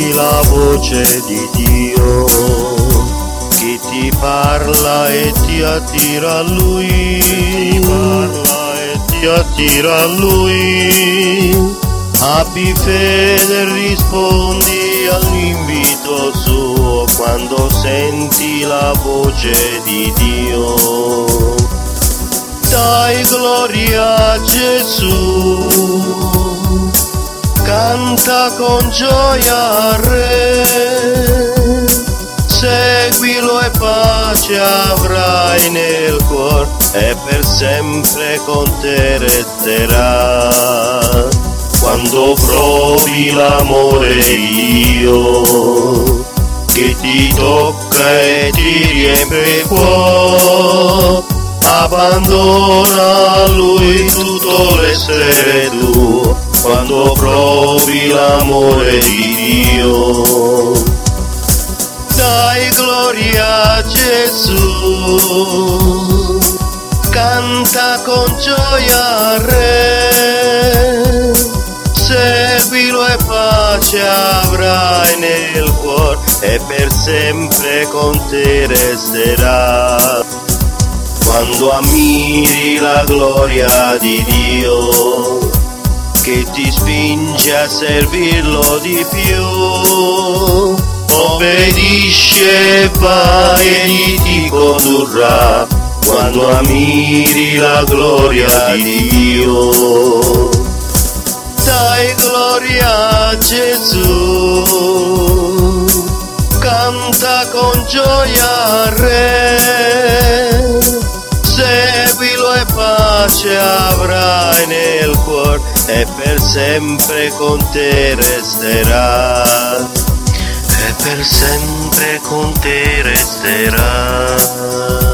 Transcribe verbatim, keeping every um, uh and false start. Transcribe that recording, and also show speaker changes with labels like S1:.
S1: senti la voce di Dio che ti parla e ti attira a Lui, ti parla e ti attira a Lui. Abbi fede e rispondi all'invito suo quando senti la voce di Dio. Dai gloria a Gesù, canta con gioia al Re, seguilo e pace avrai nel cuore e per sempre con te resterà. Quando provi l'amore di Dio che ti tocca e ti riempie il cuore, abbandona a Lui tutto l'essere tuo. Quando provi l'amore di Dio, dai gloria a Gesù, canta con gioia al Re, seguilo e pace avrai nel cuore e per sempre con te resterà. Quando ammiri la gloria di Dio che ti spinge a servirlo di più, obbedisci e vai e egli ti condurrà. Quando ammiri la gloria di Dio, dai gloria a Gesù, canta con gioia al Re, seguilo e pace avrai nel cuore e per sempre con te resterà, e per sempre con te resterà.